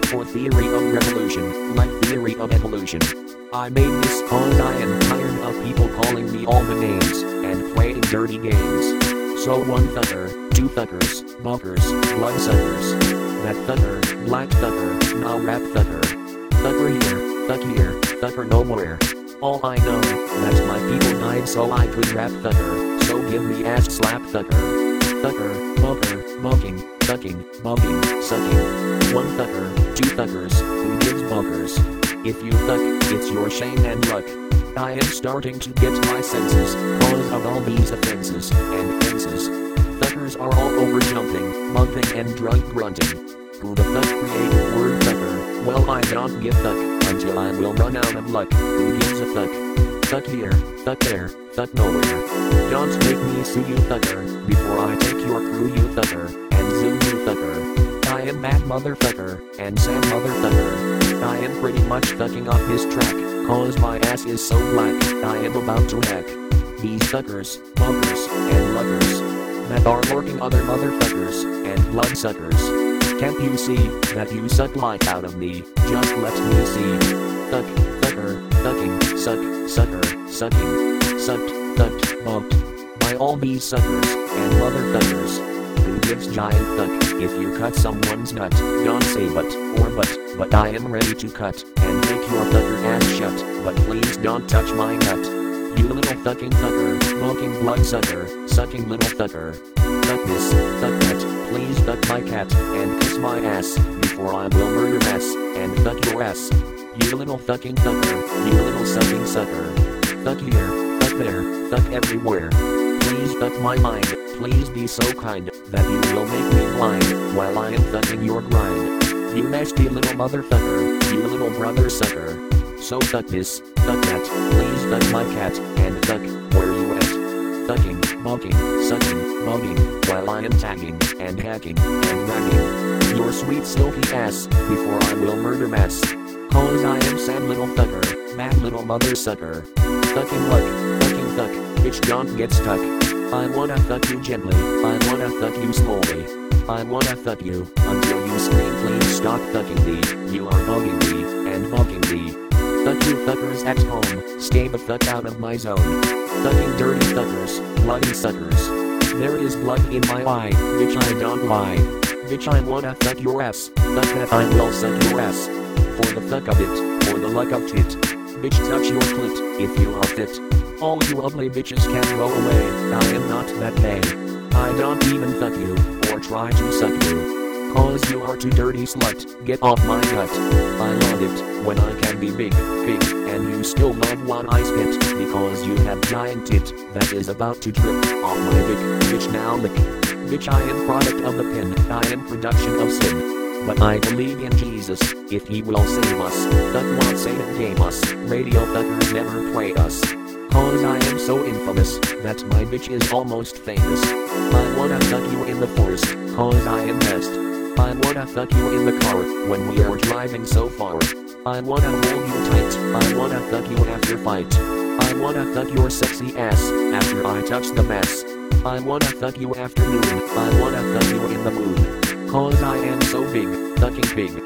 for theory of revolution, like theory of evolution. I made this cause I am tired of people calling me all the names, and playing dirty games. So one thugger, two thuggers, bunkers, bloodsuckers. That thugger, black thugger, now rap thugger. Thugger here, thugger nowhere. All I know, that my people died so I could rap thugger, so give me ass slap thugger. Thugger, bunker, bunking, ducking, bumping, sucking. One thugger, two thuggers, who gives bunkers? If you thug, it's your shame and luck. I am starting to get my senses, cause of all these offenses, and fences. Thuggers are all over jumping, bumping and drunk grunting. Who the fuck created word thugger? Well, I don't give fuck until I will run out of luck. Who gives a fuck? Fuck here, fuck there, fuck nowhere. Don't make me sue you thugger, before I take your crew you thugger, and zoom you thugger. I am Matt motherfucker, and Sam motherfucker. I am pretty much thugging off this track, cause my ass is so black, I am about to hack. These thuggers, bunkers, and luggers, that are lurking other motherfuckers, and bloodsuckers. Can't you see, that you suck life out of me, just let me see. Thug, thugger, thugging, suck, sucker, sucking, sucked, thugged, bumped, by all these suckers, and motherfuckers. Who gives giant thug, if you cut someone's nut, don't say but, or but I am ready to cut, and make your thugger ass shut, but please don't touch my nut. You little thugging thugger, smoking bloodsucker, sucking little thugger. Thug this, thug that, please thug my cat, and kiss my ass, before I will murder ass, and thug your ass. You little thugging thugger, you little sucking sucker. Thug here, thug there, thug everywhere. Please thug my mind, please be so kind, that you will make me blind, while I am thugging your grind. You nasty little motherfucker, you little brother sucker. So thug this, thug that, please thug my cat, and thug, where you at? Thugging, bonking, sucking, bugging, while I am tagging, and hacking, and nagging your sweet silky ass, before I will murder mass. Cause I am sad little thugger, mad little mother sucker. Thugging luck, thugging thuck, bitch don't get stuck. I wanna thug you gently, I wanna thug you slowly. I wanna thug you, until you scream please stop thugging me, you are bugging me, and bugging me. Thug you thuggers at home, stay the fuck out of my zone. Thugging dirty thuggers, bloody suckers. There is blood in my eye, bitch I don't lie. Bitch I wanna thug your ass, thug that I will suck your ass. For the fuck of it, for the luck of tit. Bitch touch your clit, if you are fit. All you ugly bitches can go away, I am not that gay. I don't even thug you, or try to suck you. Cause you are too dirty slut, get off my gut. I love it, when I can be big, and you still love what I spit, because you have giant tit, that is about to drip, off my dick, bitch now lick. Bitch I am product of the pen, I am production of sin. But I believe in Jesus, if he will save us, thug what Satan gave us, radio thuggers never play us. Cause I am so infamous, that my bitch is almost famous. I wanna thug you in the forest, cause I am best. I wanna thug you in the car, when we are driving so far. I wanna hold you tight, I wanna thug you after fight. I wanna thug your sexy ass, after I touch the mass. I wanna thug you afternoon, I wanna thug you in the moon. Cause I am so big, thugging big,